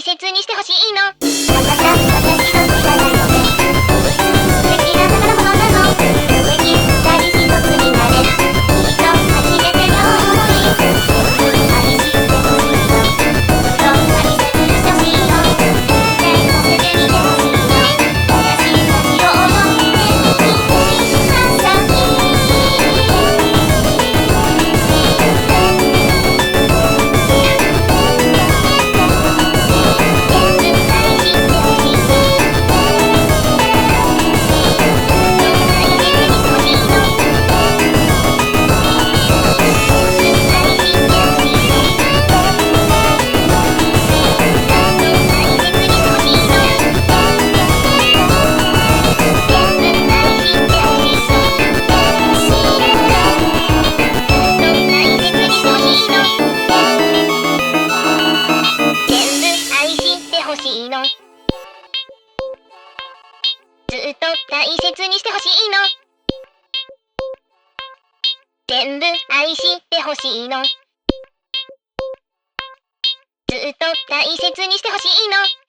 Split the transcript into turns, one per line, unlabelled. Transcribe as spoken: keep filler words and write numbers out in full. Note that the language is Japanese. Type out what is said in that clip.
切にしてほしいの。また私一つじゃないのね。素敵なんだからこのなの。上に二人一つになれる。きっと初めての想い。愛してほしいの。そう大切にしてほしいの。全部すぐにでほしいの。私たちを思って生きてしまった君。ずっと大切にしてほしいの。全部愛してほしいの。ずっと大切にしてほしいの。